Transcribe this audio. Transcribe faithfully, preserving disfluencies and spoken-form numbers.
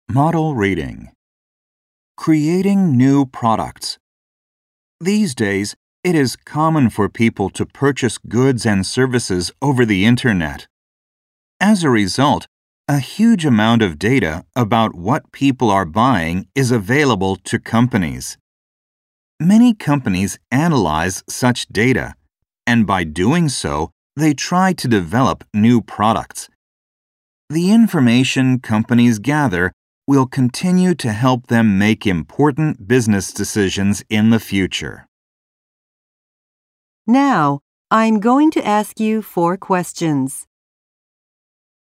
Model reading. Creating new products. These days, it is common for people to purchase goods and services over the Internet. As a result, a huge amount of data about what people are buying is available to companies. Many companies analyze such data, and by doing so, they try to develop new products. The information companies gather will continue to help them make important business decisions in the future. Now, I'm going to ask you four questions.